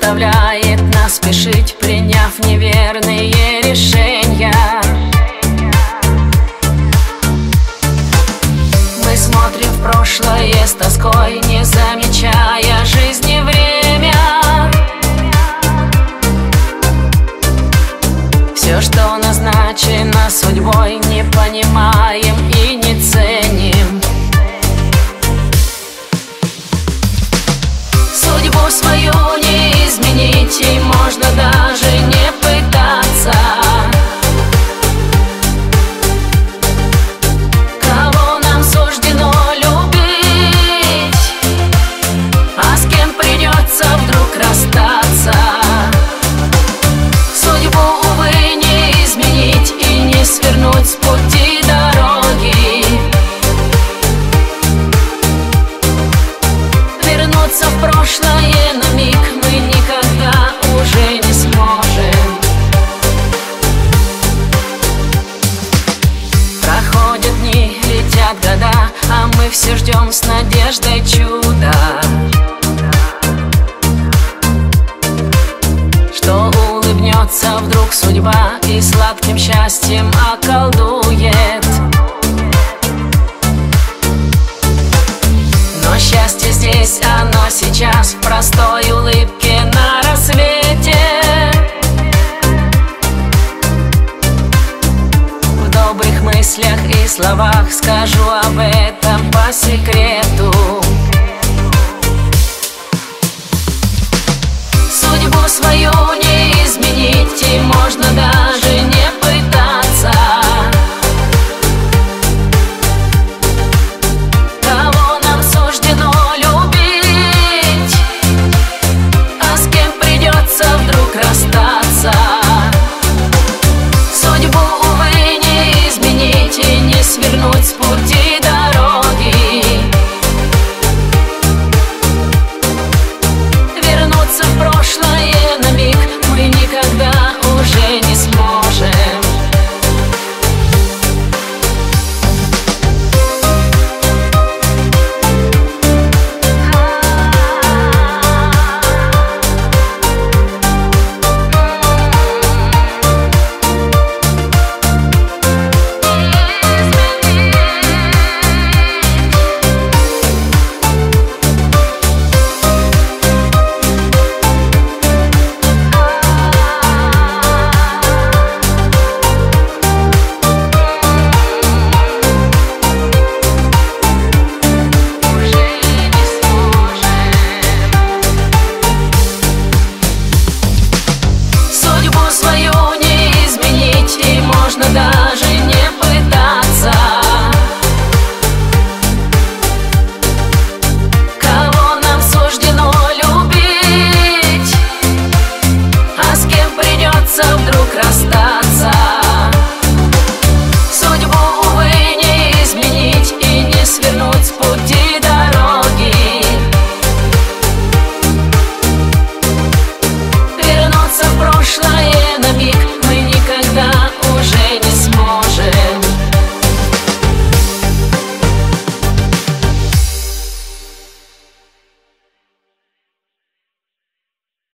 заставляет нас спешить, приняв неверные решения. Мы смотрим в прошлое с тоской, не замечая жизни время. Все, что назначено судьбой, не понимаем и не ценим. Судьбу свою не изменить, и можно даже не пытаться. Кого нам суждено любить, а с кем придется вдруг расстаться. Судьбу, увы, не изменить и не свернуть с пути дороги. Вернуться в прошлое на миг мы никогда уже не сможем. Проходят дни, летят года, а мы все ждем с надеждой чуда, что улыбнется вдруг судьба и сладким счастьем околдует. Но счастье здесь, оно сейчас, в простой улыбке на рассвете, в добрых мыслях и словах скажу об этом по секрету. Судьбу свою не изменить, и можно даже не пытаться. Кого нам суждено любить, а с кем придется вдруг расстаться. Судьбу, увы, не изменить и не свернуть с пути дороги. Вернуться в прошлое на миг мы никогда уже не сможем. Свою не изменить, и можно даже не пытаться. Кого нам суждено любить, а с кем придется вдруг расстаться. Судьбу, увы, не изменить и не свернуть с пути дороги. Вернуться в прошлое